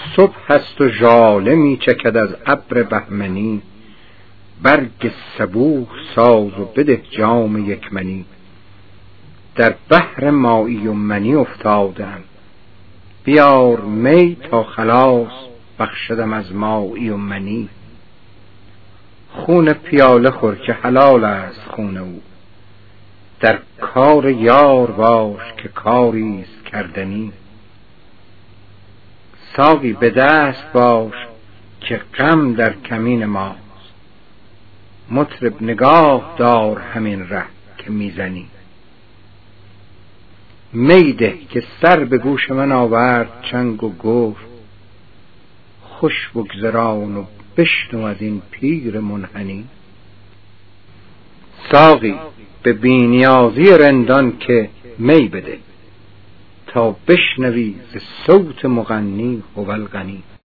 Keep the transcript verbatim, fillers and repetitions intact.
صبح است و ژاله می چکد از ابر بهمنی، برگ صبوح ساز و بده جام یک منی. در بحر مایی و منی افتادم، بیار می تا خلاص بخشدم از مایی و منی. خون پیاله خور که حلال است خون او، در کار یار باش که کاری است کردنی. ساقی به دست باش که غم در کمین ماست، مطرب نگاه دار همین ره که میزنی. می ده که سر به گوش من آورد چنگ و گفت، خوش بگذران و بشنو از این پیر منحنی. ساقی به بی‌نیازی رندان که می بده، تا بشنوی ز صوت مغنی هو الغنی.